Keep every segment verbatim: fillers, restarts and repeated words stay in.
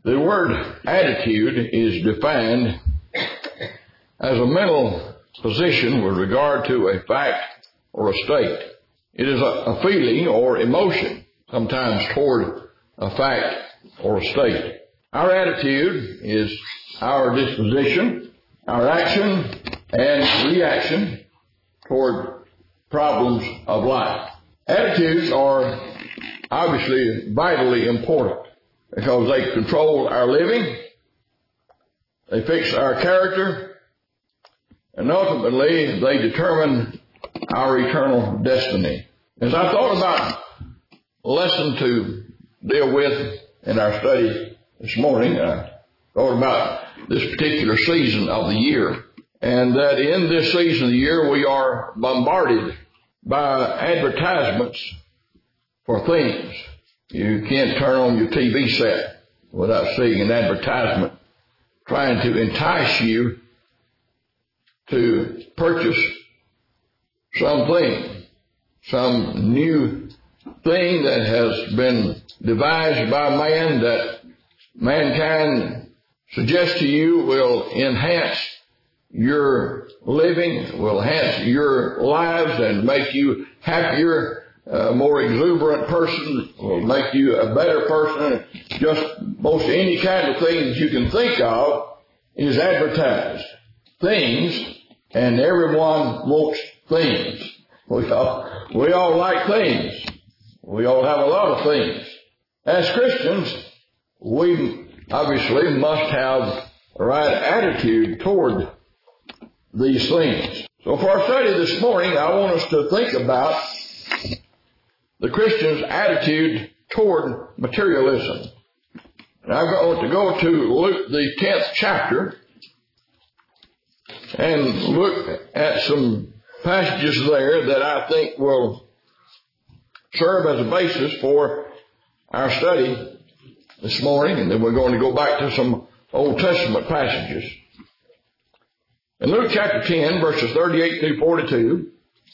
The word attitude is defined as a mental position with regard to a fact or a state. It is a, a feeling or emotion, sometimes toward a fact or a state. Our attitude is our disposition, our action, and reaction toward problems of life. Attitudes are obviously vitally important because they control our living, they fix our character, and ultimately they determine our eternal destiny. As I thought about a lesson to deal with in our study this morning, I thought about this particular season of the year, and that in this season of the year we are bombarded by advertisements for things. You can't turn on your T V set without seeing an advertisement trying to entice you to purchase something, some new thing that has been devised by man that mankind suggests to you will enhance your living, will enhance your lives and make you happier, a more exuberant person, will make you a better person. Just most any kind of thing that you can think of is advertised. Things, and everyone wants things. We all, we all like things. We all have a lot of things. As Christians, we obviously must have the right attitude toward these things. So for our study this morning, I want us to think about the Christian's attitude toward materialism. And I'm going to go to Luke, the tenth chapter, and look at some passages there that I think will serve as a basis for our study this morning, and then we're going to go back to some Old Testament passages. In Luke chapter ten, verses thirty-eight through forty-two,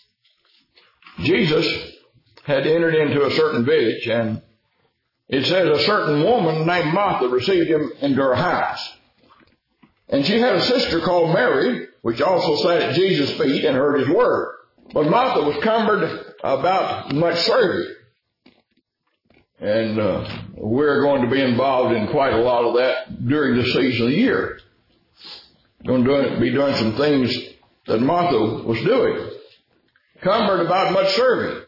Jesus had entered into a certain village, and it says a certain woman named Martha received him into her house. And she had a sister called Mary, which also sat at Jesus' feet and heard his word. But Martha was cumbered about much serving. And uh, we're going to be involved in quite a lot of that during this season of the year. We're going to be doing some things that Martha was doing. Cumbered about much serving.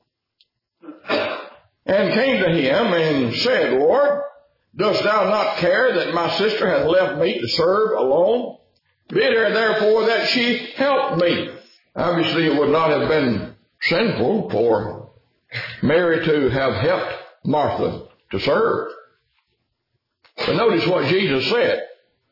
And came to him and said, Lord, dost thou not care that my sister hath left me to serve alone? Bid her therefore that she help me. Obviously it would not have been sinful for Mary to have helped Martha to serve. But notice what Jesus said.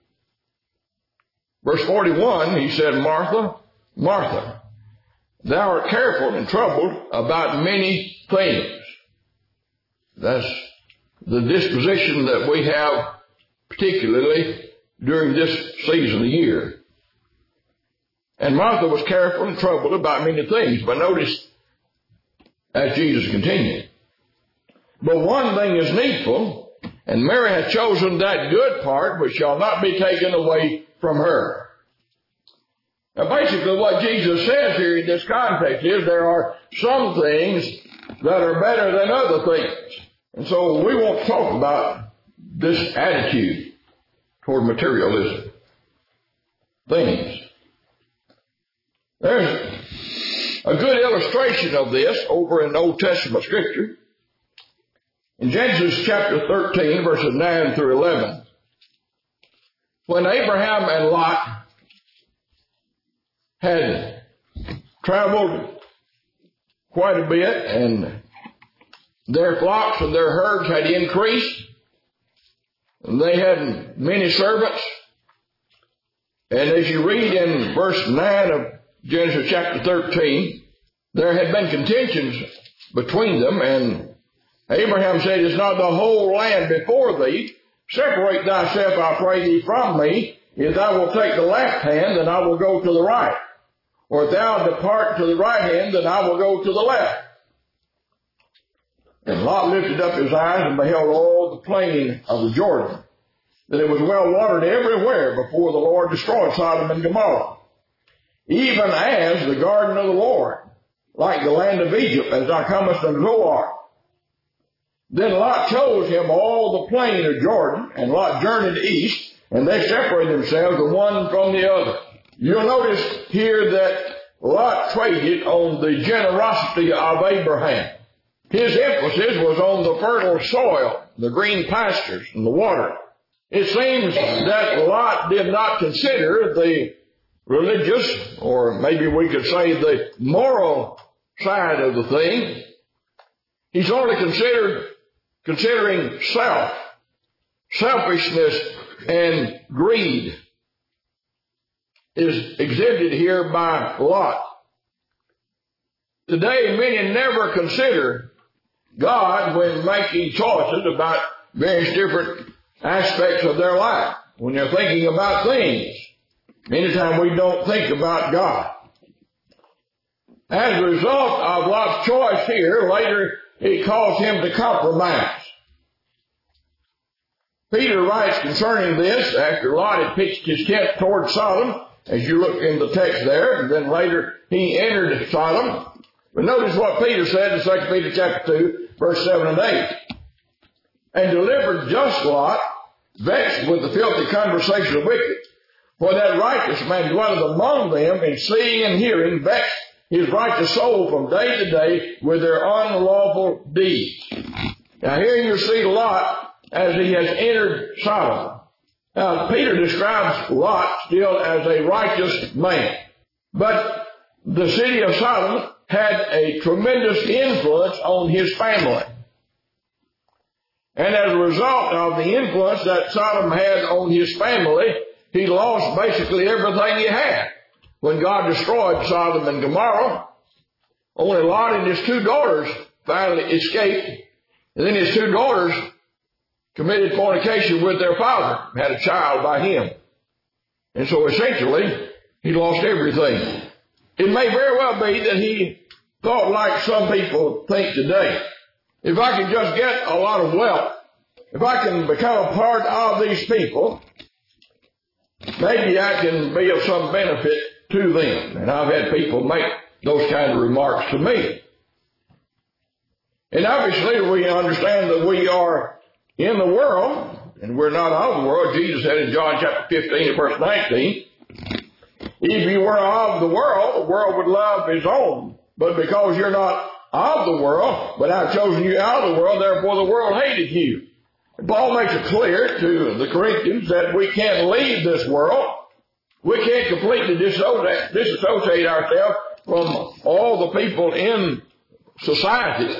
Verse forty-one, he said, Martha, Martha, thou art careful and troubled about many things. That's the disposition that we have, particularly during this season of the year. And Martha was careful and troubled about many things. But notice, as Jesus continued, but one thing is needful, and Mary hath chosen that good part which shall not be taken away from her. Now basically what Jesus says here in this context is there are some things that are better than other things. And so we want to talk about this attitude toward materialism. Things. There's a good illustration of this over in Old Testament Scripture. In Genesis chapter thirteen, verses nine through eleven, when Abraham and Lot had traveled quite a bit, and their flocks and their herds had increased, and they had many servants. And as you read in verse nine of Genesis chapter thirteen, there had been contentions between them, and Abraham said, Is not the whole land before thee? Separate thyself, I pray thee, from me. If thou wilt take the left hand, then I will go to the right. Or if thou depart to the right hand, then I will go to the left. And Lot lifted up his eyes and beheld all the plain of the Jordan, that it was well watered everywhere before the Lord destroyed Sodom and Gomorrah, even as the garden of the Lord, like the land of Egypt, as thou comest unto Zoar. Then Lot chose him all the plain of Jordan, and Lot journeyed east, and they separated themselves the one from the other. You'll notice here that Lot traded on the generosity of Abraham. His emphasis was on the fertile soil, the green pastures, and the water. It seems that Lot did not consider the religious, or maybe we could say the moral side of the thing. He's only considered considering self, selfishness, and greed is exhibited here by Lot. Today, many never consider God when making choices about various different aspects of their life. When they're thinking about things, many times we don't think about God. As a result of Lot's choice here, later it caused him to compromise. Peter writes concerning this after Lot had pitched his tent toward Sodom, as you look in the text there, and then later he entered Sodom. But notice what Peter said in Second Peter chapter two, verse seven and eight. And delivered just Lot, vexed with the filthy conversation of wicked. For that righteous man dwelleth among them, in seeing and hearing, vexed his righteous soul from day to day with their unlawful deeds. Now here you see Lot as he has entered Sodom. Now Peter describes Lot still as a righteous man. But the city of Sodom had a tremendous influence on his family. And as a result of the influence that Sodom had on his family, he lost basically everything he had. When God destroyed Sodom and Gomorrah, only Lot and his two daughters finally escaped. And then his two daughters committed fornication with their father, had a child by him. And so essentially, he lost everything. It may very well be that he thought like some people think today. If I can just get a lot of wealth, if I can become a part of these people, maybe I can be of some benefit to them. And I've had people make those kind of remarks to me. And obviously we understand that we are in the world, and we're not of the world. Jesus said in John chapter fifteen and verse nineteen, if you were of the world, the world would love his own. But because you're not of the world, but I've chosen you out of the world, therefore the world hated you. And Paul makes it clear to the Corinthians that we can't leave this world. We can't completely disassociate, disassociate ourselves from all the people in society.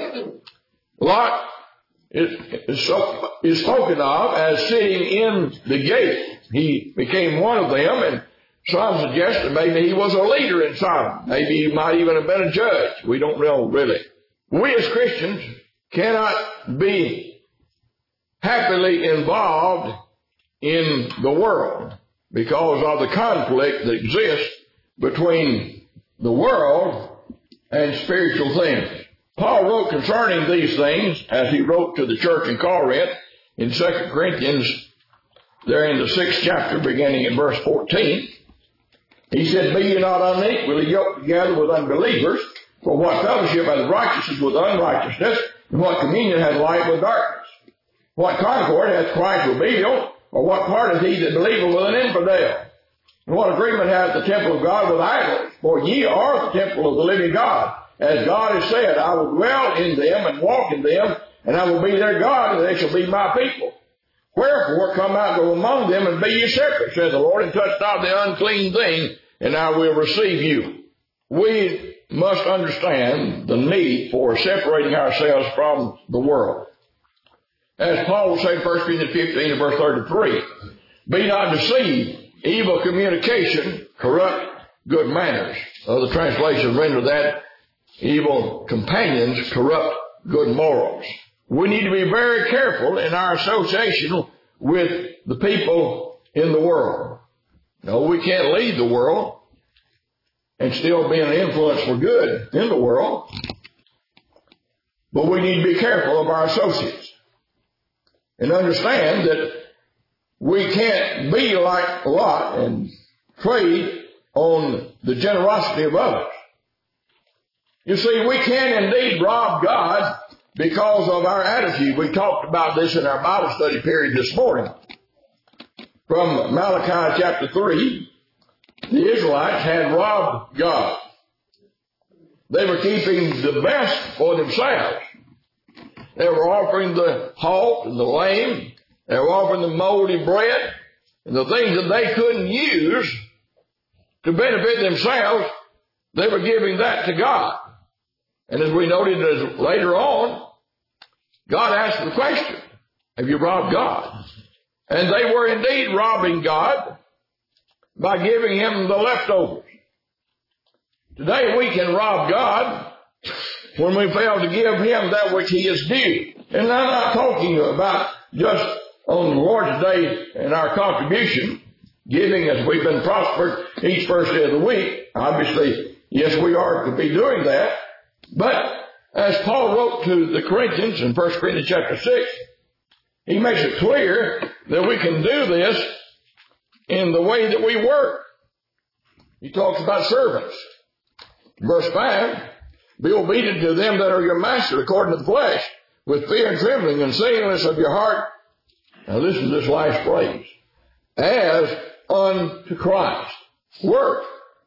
Lot is, is, so, is spoken of as sitting in the gate. He became one of them, and some suggest that maybe he was a leader in Sodom. Maybe he might even have been a judge. We don't know really. We as Christians cannot be happily involved in the world because of the conflict that exists between the world and spiritual things. Paul wrote concerning these things, as he wrote to the church in Corinth, in Second Corinthians, there in the sixth chapter, beginning in verse fourteen. He said, be ye not unequally yoked together with unbelievers, for what fellowship hath righteousness with unrighteousness, and what communion hath light with darkness? What concord hath Christ with Belial, or what part is he that believeth with an infidel? And what agreement hath the temple of God with idols? For ye are the temple of the living God. As God has said, I will dwell in them and walk in them, and I will be their God, and they shall be my people. Wherefore come out and go among them, and be ye separate, says the Lord, and touch not the unclean thing, and I will receive you. We must understand the need for separating ourselves from the world. As Paul will say in First Corinthians fifteen and verse thirty-three, be not deceived, evil communication corrupt good manners. Other translations render that evil companions corrupt good morals. We need to be very careful in our association with the people in the world. No, we can't lead the world and still be an influence for good in the world. But we need to be careful of our associates and understand that we can't be like Lot and trade on the generosity of others. You see, we can indeed rob God because of our attitude. We talked about this in our Bible study period this morning. From Malachi chapter three, the Israelites had robbed God. They were keeping the best for themselves. They were offering the halt and the lame. They were offering the moldy bread and the things that they couldn't use to benefit themselves. They were giving that to God. And as we noted as later on, God asked the question, have you robbed God? And they were indeed robbing God by giving him the leftovers. Today we can rob God when we fail to give him that which he is due. And I'm not talking about just on the Lord's Day and our contribution, giving as we've been prospered each first day of the week. Obviously, yes, we are to be doing that. But as Paul wrote to the Corinthians in First Corinthians chapter six, he makes it clear that we can do this in the way that we work. He talks about servants. Verse five, be obedient to them that are your master according to the flesh, with fear and trembling and singleness of your heart. Now listen to this last phrase. As unto Christ. Work.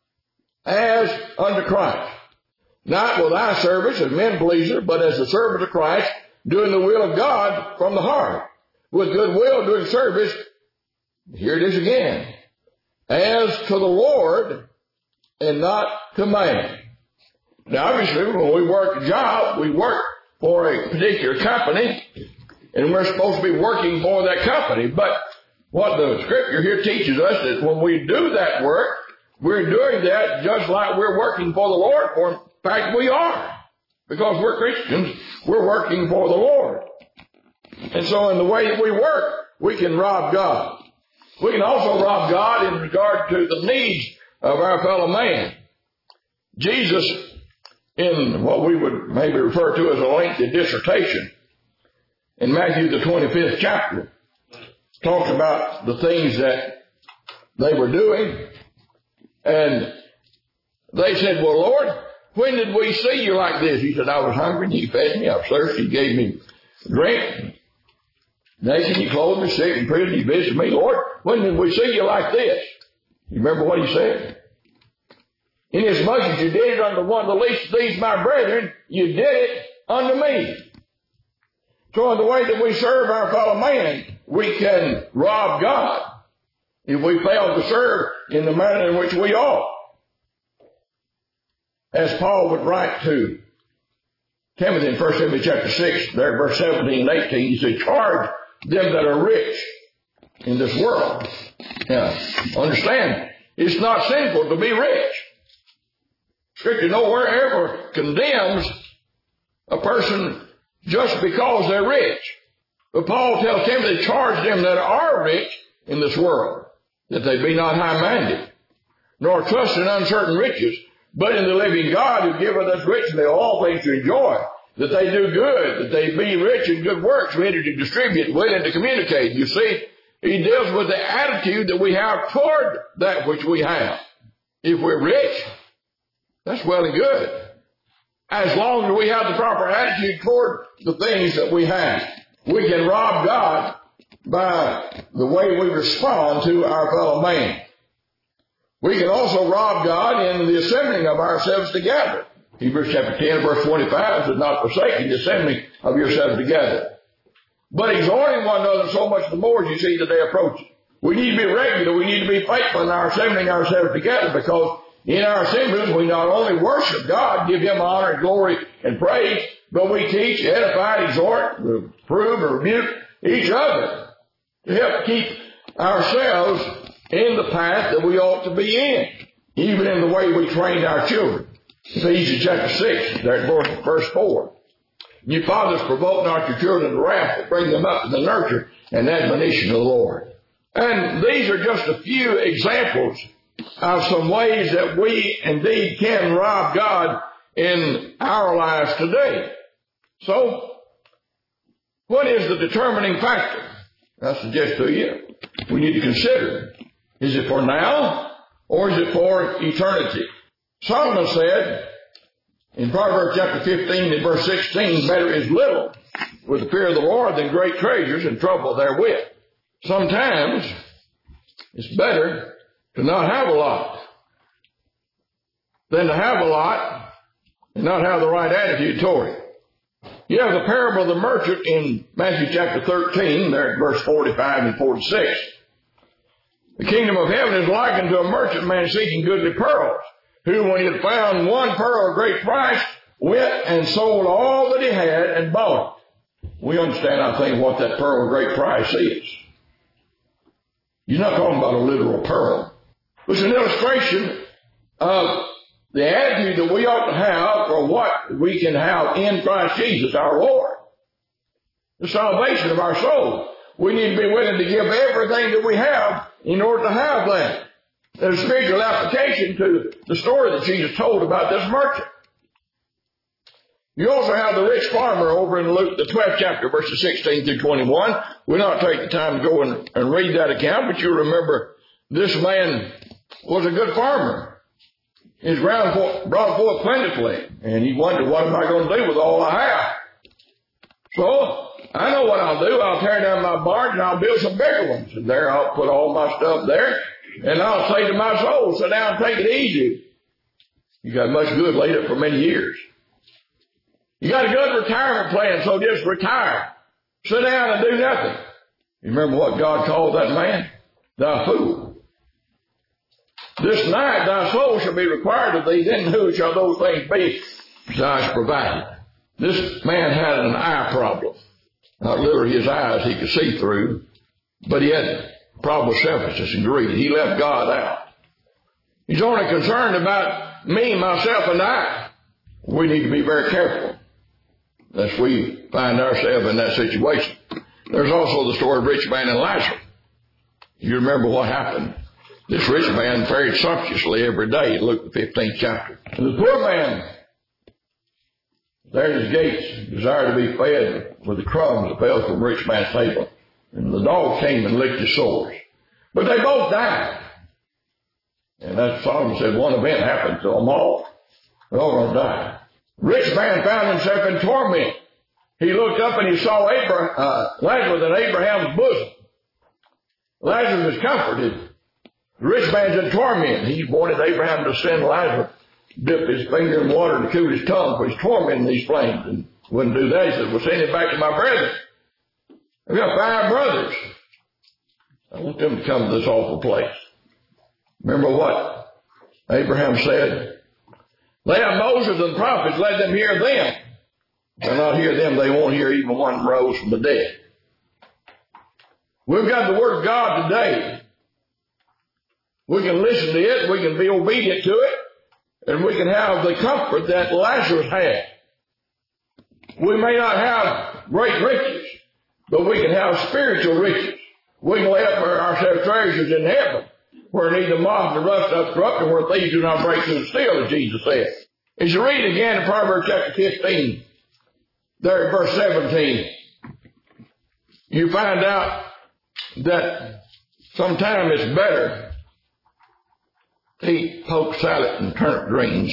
As unto Christ. Not with eye service as men pleaser, but as the servant of Christ, doing the will of God from the heart. With good will doing service. Here it is again. As to the Lord and not to man. Now obviously when we work a job, we work for a particular company, and we're supposed to be working for that company. But what the scripture here teaches us is when we do that work, we're doing that just like we're working for the Lord. Or in fact, we are. Because we're Christians, we're working for the Lord. And so in the way that we work, we can rob God. We can also rob God in regard to the needs of our fellow man. Jesus, in what we would maybe refer to as a lengthy dissertation, in Matthew the twenty-fifth chapter, talks about the things that they were doing. And they said, well, Lord, when did we see you like this? He said, I was hungry and you fed me. I was thirsty, you gave me drink. Naked, you clothed me, sick in prison, you visited me. Lord, when did we see you like this? You remember what he said? Inasmuch as you did it unto one of the least of these my brethren, you did it unto me. So in the way that we serve our fellow man, we can rob God if we fail to serve in the manner in which we ought. As Paul would write to Timothy in First Timothy chapter six, there verse seventeen and eighteen, he said, charge them that are rich in this world. Now, understand, it's not sinful to be rich. Scripture nowhere ever condemns a person just because they're rich. But Paul tells Timothy, charge them that are rich in this world, that they be not high-minded, nor trust in uncertain riches, but in the living God who giveth us richly all things to enjoy, that they do good, that they be rich in good works, ready to distribute, willing to communicate. You see, he deals with the attitude that we have toward that which we have. If we're rich, that's well and good, as long as we have the proper attitude toward the things that we have. We can rob God by the way we respond to our fellow man. We can also rob God in the assembling of ourselves together. Hebrews chapter ten, verse twenty-five says, not forsaking the assembling of yourselves together, but exhorting one another so much the more as you see the day approaching. We need to be regular. We need to be faithful in our assembling ourselves together, because in our assemblies we not only worship God, give him honor and glory and praise, but we teach, edify, exhort, reprove, and rebuke each other to help keep ourselves in the path that we ought to be in, even in the way we train our children. Ephesians chapter six, there at verse four. You fathers, provoke not your children to wrath, but bring them up in the nurture and admonition of the Lord. And these are just a few examples of some ways that we indeed can rob God in our lives today. So, what is the determining factor? I suggest to you, we need to consider. Is it for now or is it for eternity? Solomon said in Proverbs chapter fifteen and verse sixteen, better is little with the fear of the Lord than great treasures and trouble therewith. Sometimes it's better to not have a lot than to have a lot and not have the right attitude toward it. You have the parable of the merchant in Matthew chapter thirteen, there at verse forty-five and forty-six. The kingdom of heaven is likened to a merchant man seeking goodly pearls, who, when he had found one pearl of great price, went and sold all that he had and bought it. We understand, I think, what that pearl of great price is. You're not talking about a literal pearl. It's an illustration of the attitude that we ought to have for what we can have in Christ Jesus, our Lord. The salvation of our soul. We need to be willing to give everything that we have in order to have that. There's a spiritual application to the story that Jesus told about this merchant. You also have the rich farmer over in Luke, the twelfth chapter, verses sixteen through twenty-one. We'll not take the time to go and, and read that account, but you remember this man was a good farmer. His ground brought forth plentifully, and he wondered, what am I going to do with all I have? So, I know what I'll do. I'll tear down my barn and I'll build some bigger ones. And there I'll put all my stuff there. And I'll say to my soul, sit down and take it easy. You got much good laid up for many years. You got a good retirement plan, so just retire. Sit down and do nothing. You remember what God called that man? Thou fool. This night thy soul shall be required of thee, then who shall those things be which thou hast provided? This man had an eye problem. Not literally his eyes he could see through, but he had a problem with selfishness and greed. He left God out. He's only concerned about me, myself, and I. We need to be very careful lest we find ourselves in that situation. There's also the story of rich man and Lazarus. You remember what happened. This rich man fared sumptuously every day. Luke the fifteenth chapter. And the poor man, there at his gates, desired to be fed with the crumbs that fell from the rich man's table. And the dog came and licked his sores. But they both died. And that's Solomon said one event happened to them all. They're all going to die. Rich man found himself in torment. He looked up and he saw Abraham, uh, Lazarus in Abraham's bosom. Lazarus is comforted. The rich man's in torment. He wanted Abraham to send Lazarus, dip his finger in water to cool his tongue, for he's tormenting these flames. And wouldn't do that. He said, well, send him back to my brethren. I've got five brothers. I want them to come to this awful place. Remember what Abraham said? They have Moses and the prophets, let them hear them. If they'll not hear them, they won't hear even one rose from the dead. We've got the Word of God today. We can listen to it, we can be obedient to it, and we can have the comfort that Lazarus had. We may not have great riches, but we can have spiritual riches. We can lay up for ourselves treasures in heaven, where neither moth nor rust doth corrupt, and where thieves do not break through the steel, as Jesus said. As you read again in Proverbs chapter fifteen, there in verse seventeen, you find out that sometimes it's better to eat poke salad and turnip greens.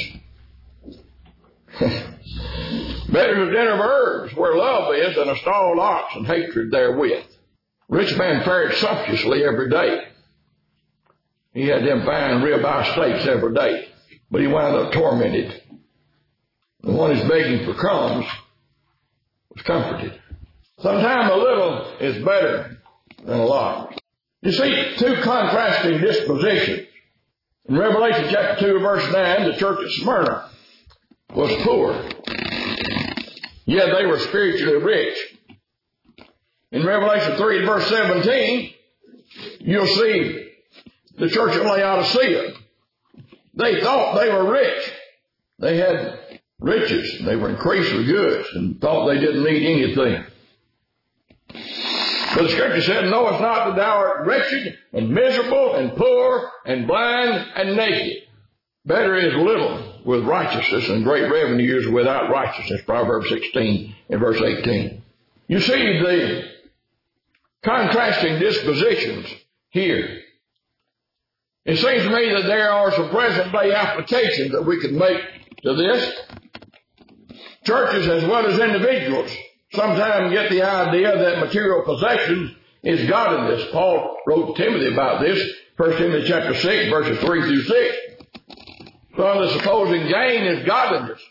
Better is a dinner of herbs where love is than a stalled ox and hatred therewith. Rich man fared sumptuously every day. He had them fine ribeye steaks every day, but he wound up tormented. The one who's begging for crumbs was comforted. Sometimes a little is better than a lot. You see two contrasting dispositions. In Revelation chapter two, verse nine, the church at Smyrna was poor, yet they were spiritually rich. In Revelation three, verse seventeen, you'll see the church at Laodicea. They thought they were rich. They had riches. They were increased with goods and thought they didn't need anything. But the scripture said, knowest not that thou art wretched and miserable and poor and blind and naked. Better is little with righteousness and great revenues without righteousness. Proverbs sixteen and verse eighteen. You see the contrasting dispositions here. It seems to me that there are some present day applications that we can make to this. Churches as well as individuals sometimes get the idea that material possessions is godliness. Paul wrote to Timothy about this, First Timothy chapter six, verses three through six. So the supposing gain is godliness.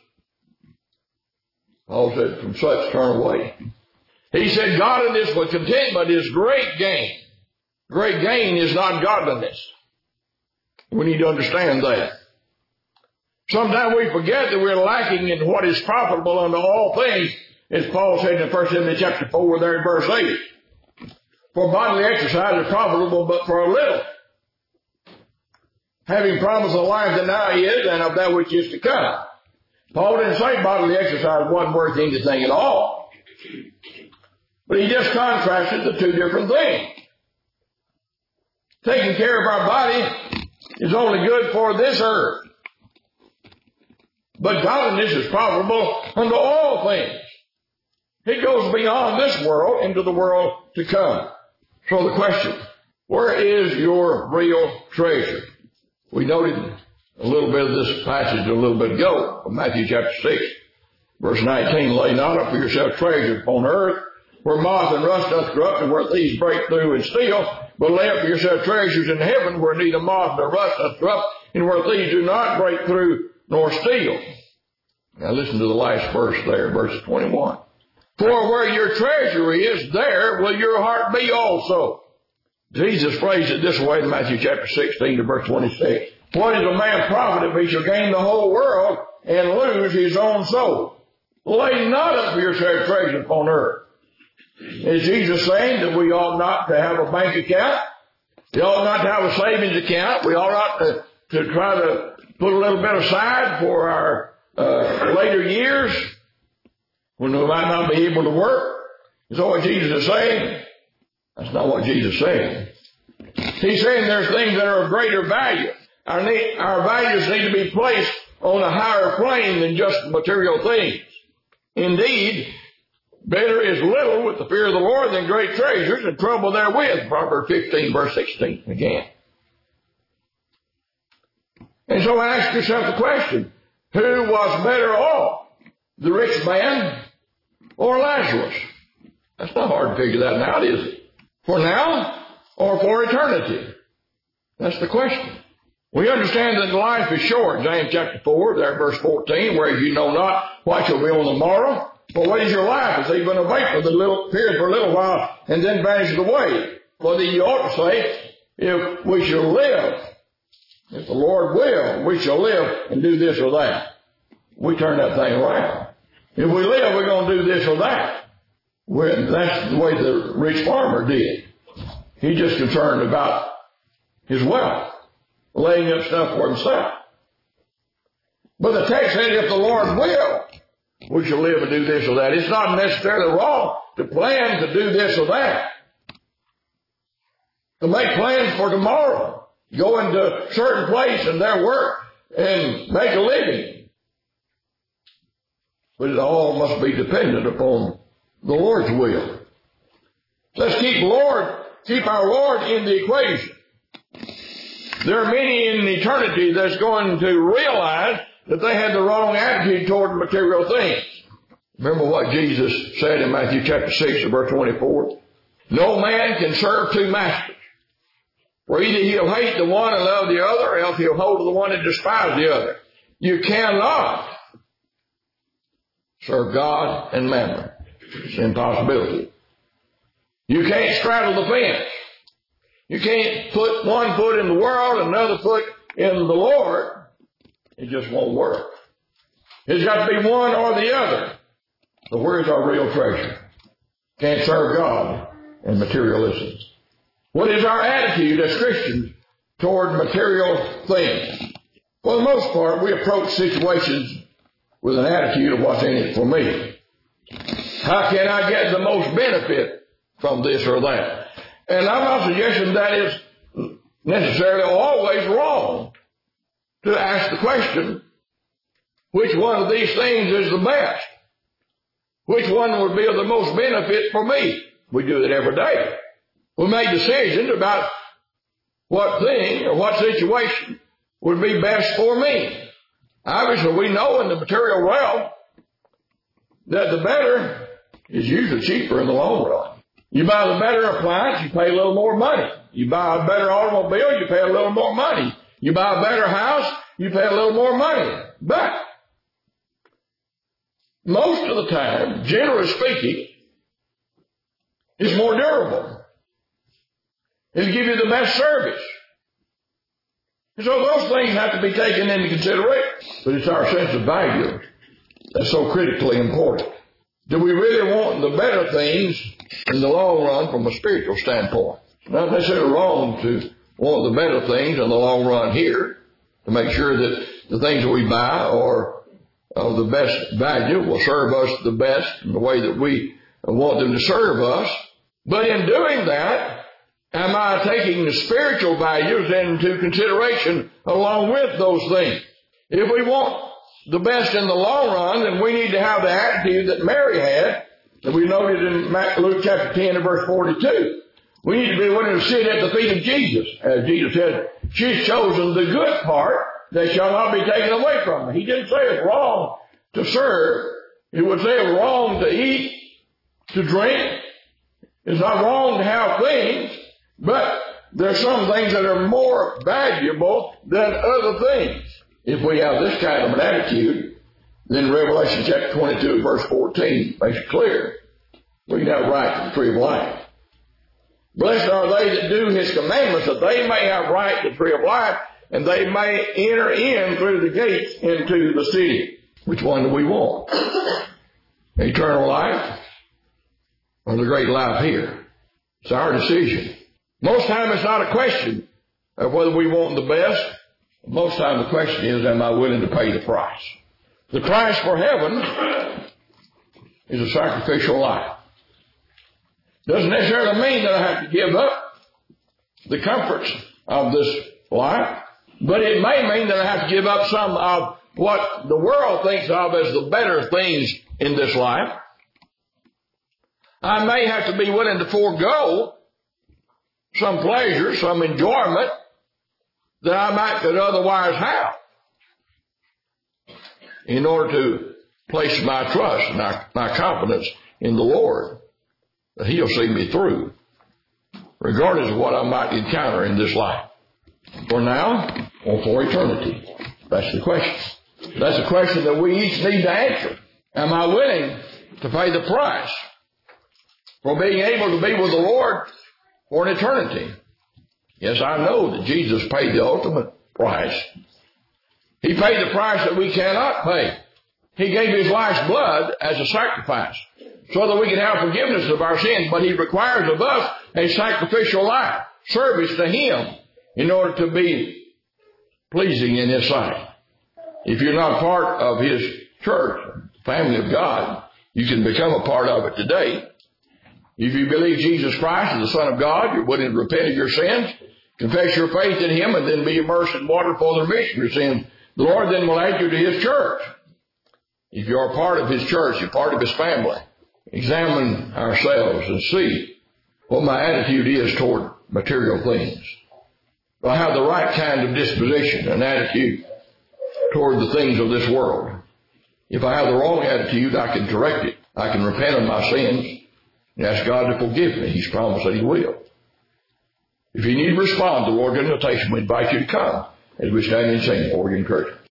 Paul said, from such turn away. He said godliness with contentment is great gain. Great gain is not godliness. We need to understand that. Sometimes we forget that we're lacking in what is profitable unto all things, as Paul said in First Timothy chapter four, there in verse eight. For bodily exercise is profitable but for a little, having promised the life that now is and of that which is to come. Paul didn't say bodily exercise wasn't worth anything at all, but he just contrasted the two different things. Taking care of our body is only good for this earth, but godliness is profitable unto all things. It goes beyond this world into the world to come. So the question, where is your real treasure? We noted a little bit of this passage a little bit ago from Matthew chapter six, verse nineteen. Lay not up for yourself treasures upon earth, where moth and rust doth corrupt, and where thieves break through and steal. But lay up for yourself treasures in heaven, where neither moth nor rust doth corrupt, and where thieves do not break through nor steal. Now listen to the last verse there, verse twenty-one. For where your treasure is, there will your heart be also. Jesus phrased it this way in Matthew chapter sixteen to verse twenty-six. What is a man profit if he shall gain the whole world and lose his own soul? Lay not up for yourself treasure upon earth. Is Jesus saying that we ought not to have a bank account? We ought not to have a savings account. We ought not to, to try to put a little bit aside for our uh, later years when we might not be able to work? Is that what Jesus is saying? That's not what Jesus is saying. He's saying there's things that are of greater value. Our, need, our values need to be placed on a higher plane than just material things. Indeed, better is little with the fear of the Lord than great treasures and trouble therewith. Proverbs fifteen, verse sixteen again. And so ask yourself the question, who was better off, the rich man or Lazarus? That's not hard to figure that out, is it? For now or for eternity? That's the question. We understand that life is short. James chapter four, there verse fourteen, where you know not what shall be on the morrow. For what is your life? It's even a vapor that little, appears for a little while and then vanishes away. For then you ought to say, if we shall live, if the Lord will, we shall live and do this or that. We turn that thing around. If we live, we're going to do this or that. We're, that's the way the rich farmer did. He's just concerned about his wealth, laying up stuff for himself. But the text said, if the Lord will, we shall live and do this or that. It's not necessarily wrong to plan to do this or that. To make plans for tomorrow. Go into a certain place and there work and make a living. But it all must be dependent upon the Lord's will. Let's keep Lord, keep our Lord in the equation. There are many in eternity that's going to realize that they had the wrong attitude toward material things. Remember what Jesus said in Matthew chapter six, verse twenty-four? No man can serve two masters. For either he'll hate the one and love the other, or else he'll hold to the one and despise the other. You cannot serve God and mammon. It's an impossibility. You can't straddle the fence. You can't put one foot in the world and another foot in the Lord. It just won't work. It's got to be one or the other. So where's our real treasure? Can't serve God and materialism. What is our attitude as Christians toward material things? For the most part, we approach situations with an attitude of what's in it for me. How can I get the most benefit from this or that? And I'm not suggesting that is necessarily always wrong to ask the question, which one of these things is the best? Which one would be of the most benefit for me? We do it every day. We make decisions about what thing or what situation would be best for me. Obviously, we know in the material realm that the better is usually cheaper in the long run. You buy the better appliance, you pay a little more money. You buy a better automobile, you pay a little more money. You buy a better house, you pay a little more money. But most of the time, generally speaking, it's more durable. It'll give you the best service. And so those things have to be taken into consideration. But it's our sense of value that's so critically important. Do we really want the better things in the long run from a spiritual standpoint? It's not necessarily wrong to want the better things in the long run here, to make sure that the things that we buy are of the best value, will serve us the best in the way that we want them to serve us. But in doing that, am I taking the spiritual values into consideration along with those things? If we want the best in the long run, then we need to have the attitude that Mary had, that we noted in Luke chapter ten and verse forty-two. We need to be willing to sit at the feet of Jesus. As Jesus said, she's chosen the good part that shall not be taken away from her. He didn't say it's wrong to serve. He would say it's wrong to eat, to drink. It's not wrong to have things, but there's some things that are more valuable than other things. If we have this kind of an attitude, then Revelation chapter twenty-two, verse fourteen makes it clear. We can have right to the tree of life. Blessed are they that do his commandments, that they may have right to the tree of life, and they may enter in through the gates into the city. Which one do we want? Eternal life or the great life here? It's our decision. Most time it's not a question of whether we want the best. Most time the question is, am I willing to pay the price? The price for heaven is a sacrificial life. Doesn't necessarily mean that I have to give up the comforts of this life, but it may mean that I have to give up some of what the world thinks of as the better things in this life. I may have to be willing to forego some pleasure, some enjoyment that I might could otherwise have in order to place my trust and my, my confidence in the Lord, that he'll see me through, regardless of what I might encounter in this life. For now or for eternity? That's the question. That's a question that we each need to answer. Am I willing to pay the price for being able to be with the Lord for an eternity? Yes, I know that Jesus paid the ultimate price. He paid the price that we cannot pay. He gave his life's blood as a sacrifice so that we can have forgiveness of our sins. But he requires of us a sacrificial life, service to him, in order to be pleasing in his sight. If you're not part of his church, family of God, you can become a part of it today. If you believe Jesus Christ is the Son of God, you're willing to repent of your sins, confess your faith in him, and then be immersed in water for the remission of your sins, the Lord then will add you to his church. If you're a part of his church, you're part of his family, examine ourselves and see what my attitude is toward material things. Do I have the right kind of disposition and attitude toward the things of this world? If I have the wrong attitude, I can correct it. I can repent of my sins and ask God to forgive me. He's promised that he will. If you need to respond to the Lord's invitation, we invite you to come as we stand and sing for your encouragement.